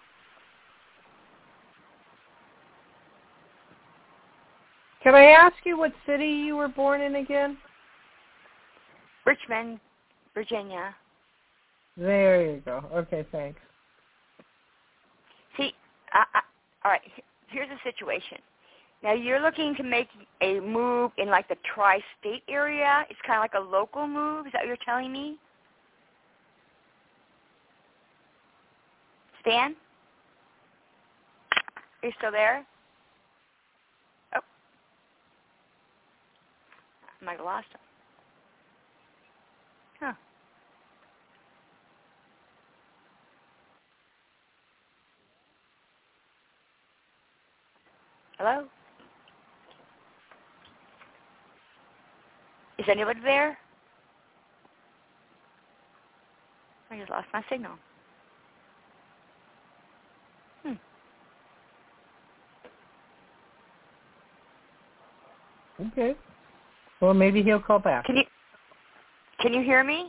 can I ask you what city you were born in again? Richmond, Virginia. There you go. Okay, thanks. See, I, I, all right, here's the situation. Now, you're looking to make a move in, like, the tri-state area. It's kind of like a local move. Is that what you're telling me? Stan? Are you still there? Oh. I might have lost him. Huh. Hello? Is anybody there? I just lost my signal. Hmm. Okay. Well, maybe he'll call back. Can you Can you hear me?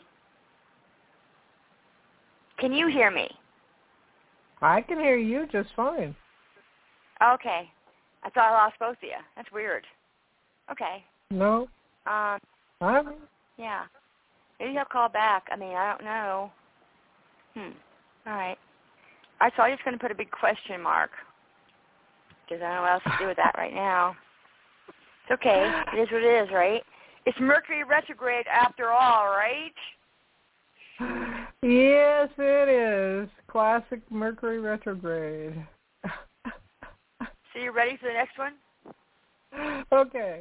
Can you hear me? I can hear you just fine. Okay. I thought I lost both of you. That's weird. Okay. No. Um. I'm... Yeah. Maybe he'll call back. I mean, I don't know. Hmm. All right. All right, so I'm just going to put a big question mark because I don't know what else to do with that right now. It's okay. It is what it is, right? It's Mercury retrograde after all, right? Yes, it is. Classic Mercury retrograde. So you ready for the next one? Okay.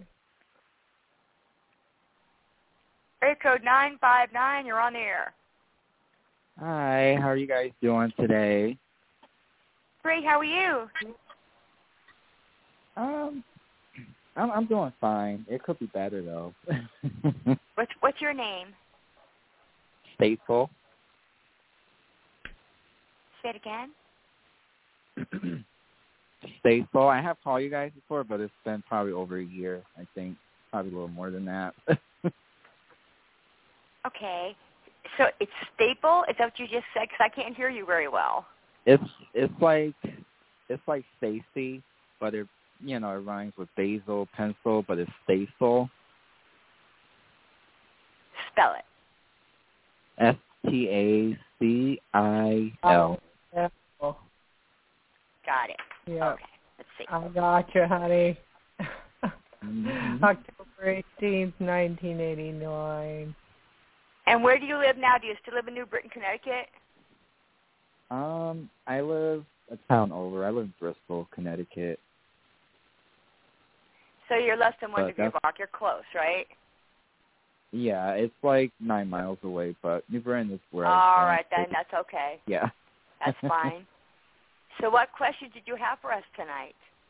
Area code nine five nine, you're on the air. Hi, how are you guys doing today? Great, how are you? Um, I'm I'm doing fine. It could be better though. What's what's your name? Stateful. Say it again. Stateful. I have called you guys before, but it's been probably over a year. I think probably a little more than that. Okay. So it's staple? Is that what you just said? Because I can't hear you very well. It's it's like it's like Stacy, but it you know it rhymes with basil, pencil, but it's Stateful. Spell it. S T A C I L. Yeah. Got it. Yeah. Okay. Let's see. I got you, honey. Mm-hmm. October eighteenth, nineteen eighty-nine. And where do you live now? Do you still live in New Britain, Connecticut? Um, I live a town over. I live in Bristol, Connecticut. So you're less than one But degree of arc. You're close, right? Yeah, it's like nine miles away, but New Britain is where I was All born. right, then. That's okay. Yeah. That's fine. So what questions did you have for us tonight?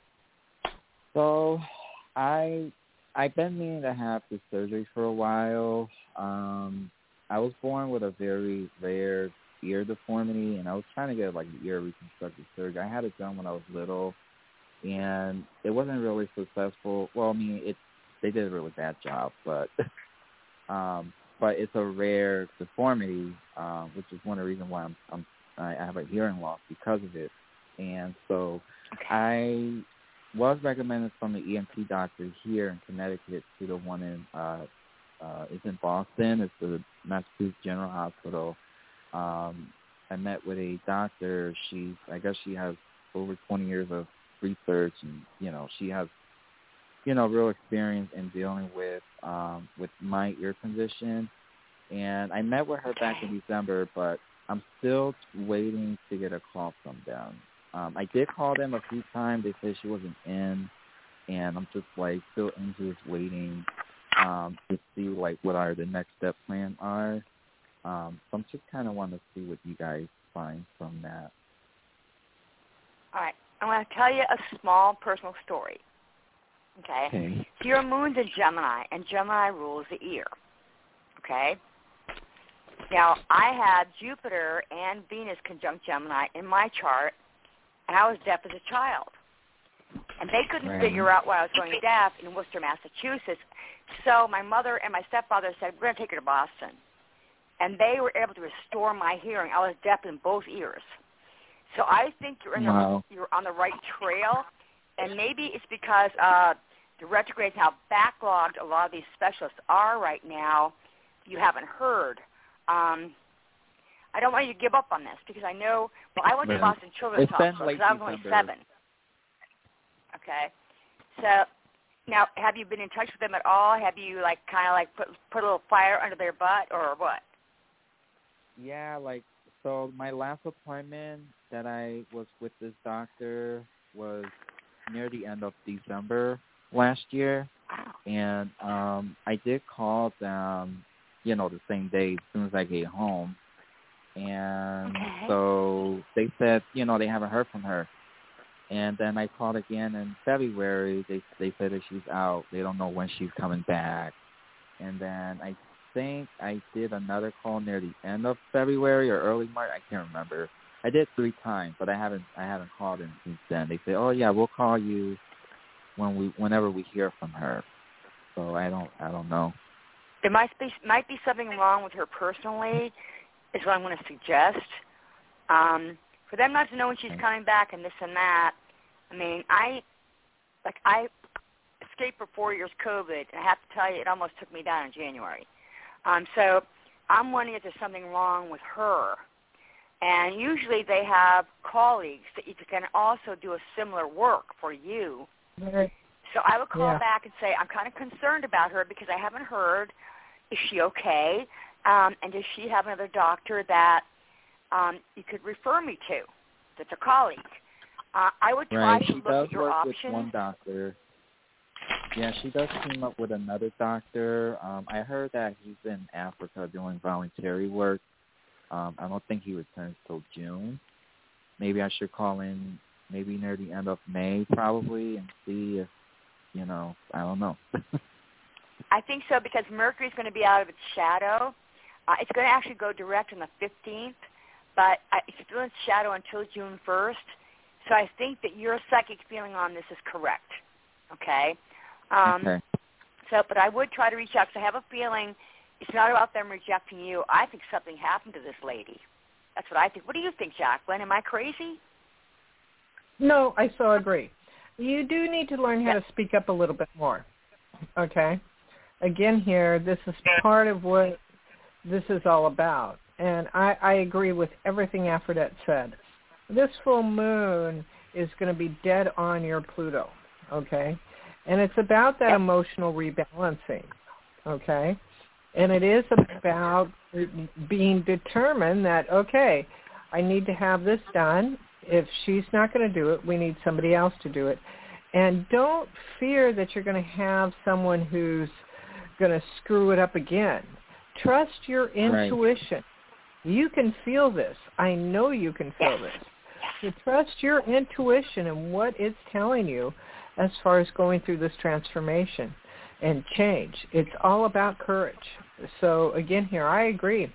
So I, I've been meaning to have this surgery for a while. Um, I was born with a very rare ear deformity, and I was trying to get like an ear reconstructive surgery. I had it done when I was little, and it wasn't really successful. Well, I mean, it they did a really bad job, but um, but it's a rare deformity, um, which is one of the reasons why I'm, I'm I have a hearing loss because of it. And so Okay. I was recommended from the E N T doctor here in Connecticut to the one in uh, uh, it's in Boston. It's the Massachusetts General Hospital. Um, I met with a doctor. She, I guess she has over twenty years of research, and you know, she has, you know, real experience in dealing with um, with my ear condition. And I met with her back in December, but I'm still waiting to get a call from them. Um, I did call them a few times. They said she wasn't in, and I'm just like still anxious waiting um, to see like what our the next step plan are. Um, so I'm just kind of wanting to see what you guys find from that. All right. I'm going to tell you a small personal story. Okay? Okay. So your moon's in Gemini, and Gemini rules the ear. Okay? Now, I had Jupiter and Venus conjunct Gemini in my chart, and I was deaf as a child. And they couldn't Right. figure out why I was going deaf in Worcester, Massachusetts. So my mother and my stepfather said, we're going to take her to Boston. And they were able to restore my hearing. I was deaf in both ears. So I think you're, in Wow. the, you're on the right trail, and maybe it's because uh, the retrogrades, how backlogged a lot of these specialists are right now, you haven't heard. Um, I don't want you to give up on this because I know, well, I went to Right. Boston Children's It's been Hospital late because I was only December. seven. Okay. So now, have you been in touch with them at all? Have you, like, kind of like put, put a little fire under their butt or what? Yeah, like, so my last appointment that I was with this doctor was near the end of December last year. Wow. And um, I did call them, you know, the same day as soon as I get home. And Okay. so they said, you know, they haven't heard from her. And then I called again in February. They they said that she's out. They don't know when she's coming back. And then I think I did another call near the end of February or early March. I can't remember. I did three times, but I haven't I haven't called in since then. They say, oh yeah, we'll call you when we whenever we hear from her. So I don't I don't know. There might be might be something wrong with her personally, is what I'm going to suggest. Um, for them not to know when she's coming back and this and that. I mean, I like I escaped for four years COVID, and I have to tell you, it almost took me down in January. Um, so I'm wondering if there's something wrong with her. And usually they have colleagues that you can also do a similar work for you. Right. So I would call Yeah. back and say, I'm kind of concerned about her because I haven't heard. Is she okay? Um, and does she have another doctor that um, you could refer me to that's a colleague? Uh, I would try Right. to She look does at your work options. with one doctor. Yeah, she does team up with another doctor. Um, I heard that he's in Africa doing voluntary work. Um, I don't think he returns till June. Maybe I should call in maybe near the end of May probably and see if, you know, I don't know. I think so because Mercury's going to be out of its shadow. Uh, it's going to actually go direct on the fifteenth, but uh, it's still in shadow until June first. So I think that your psychic feeling on this is correct, okay? Um, okay. So, but I would try to reach out because I have a feeling it's not about them rejecting you. I think something happened to this lady. That's what I think. What do you think, Jacqueline? Am I crazy? No, I so agree. You do need to learn how to speak up a little bit more, okay? Again here, this is part of what this is all about. And I, I agree with everything Aphrodite said. This full moon is going to be dead on your Pluto, okay? And it's about that emotional rebalancing, okay? And it is about being determined that, okay, I need to have this done. If she's not going to do it, we need somebody else to do it. And don't fear that you're going to have someone who's going to screw it up again. Trust your intuition. Right. You can feel this. I know you can feel this. So trust your intuition and what it's telling you as far as going through this transformation and change. It's all about courage. So again here, I agree.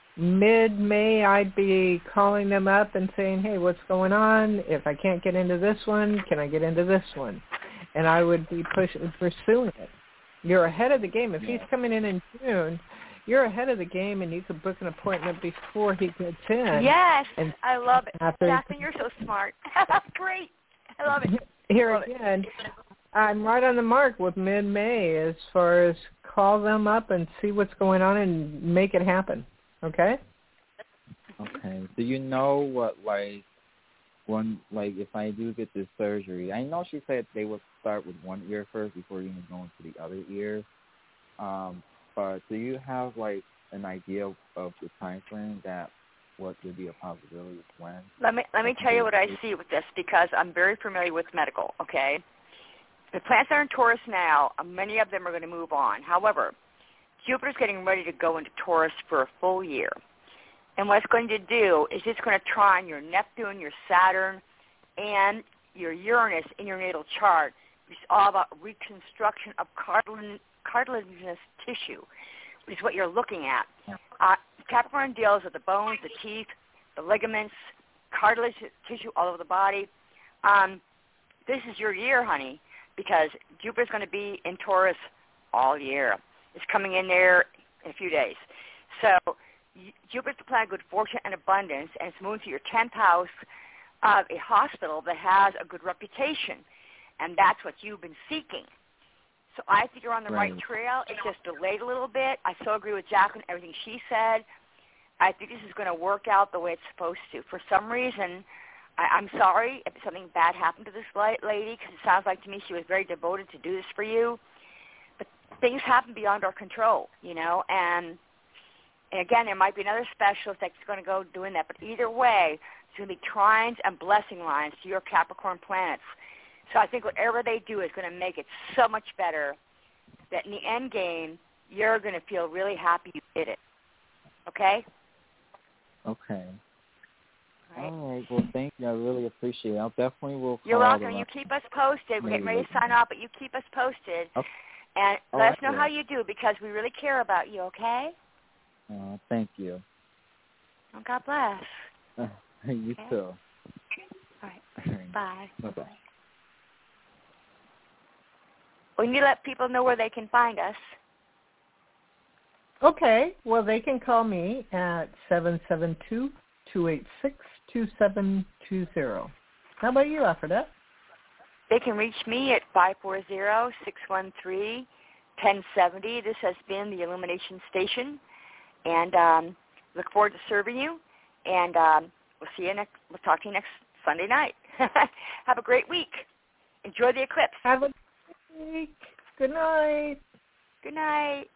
Mid-May, I'd be calling them up and saying, hey, what's going on? If I can't get into this one, can I get into this one? And I would be pushing, pursuing it. You're ahead of the game. If yeah. he's coming in in June, you're ahead of the game, and you could book an appointment before he gets in. Yes, and I love it. Jacqueline, you're so smart. Great. I love it. Here love again, it. I'm right on the mark with mid-May as far as call them up and see what's going on and make it happen. Okay? Okay. Do you know what, like, one, like, if I do get this surgery, I know she said they would start with one ear first before even going to the other ear. Um, but do you have, like, an idea of, of the time frame that what would be a possibility of when? Let me let me tell you what I see with this because I'm very familiar with medical, okay? The planets are in Taurus now. Many of them are going to move on. However, Jupiter's getting ready to go into Taurus for a full year. And what it's going to do is it's going to trine your Neptune, your Saturn, and your Uranus in your natal chart, which is all about reconstruction of cartilage, cartilaginous tissue, which is what you're looking at. Uh, Capricorn deals with the bones, the teeth, the ligaments, cartilage tissue all over the body. Um, this is your year, honey, because Jupiter's going to be in Taurus all year. It's coming in there in a few days. So Jupiter's the planet of good fortune and abundance, and it's moving to your tenth house of a hospital that has a good reputation, and that's what you've been seeking. So I think you're on the right, right trail. It's just delayed a little bit. I so agree with Jacqueline, everything she said. I think this is going to work out the way it's supposed to. For some reason, I, I'm sorry if something bad happened to this lady, because it sounds like to me she was very devoted to do this for you. But things happen beyond our control, you know, and, and again, there might be another specialist that's going to go doing that. But either way, there's going to be trines and blessing lines to your Capricorn planets. So I think whatever they do is going to make it so much better that in the end game, you're going to feel really happy you did it. Okay? Okay. All right. All right. Well, thank you. I really appreciate it. I'll definitely will call. You're welcome. You keep us posted. We're getting ready to sign off, but you keep us posted. Okay. And All let right, us know yeah. how you do because we really care about you, okay? Uh, thank you. Oh, God bless. Uh, you okay. too. All right. All right. Bye. Bye-bye. We need to let people know where they can find us. Okay. Well, they can call me at seven seven two, two eight six, two seven two zero. How about you, Aphrodite? They can reach me at five four zero, six one three, one zero seven zero. This has been the Illumination Station, and um, look forward to serving you. And um, we'll see you next. We'll talk to you next Sunday night. Have a great week. Enjoy the eclipse. Have a good week. Good night. Good night.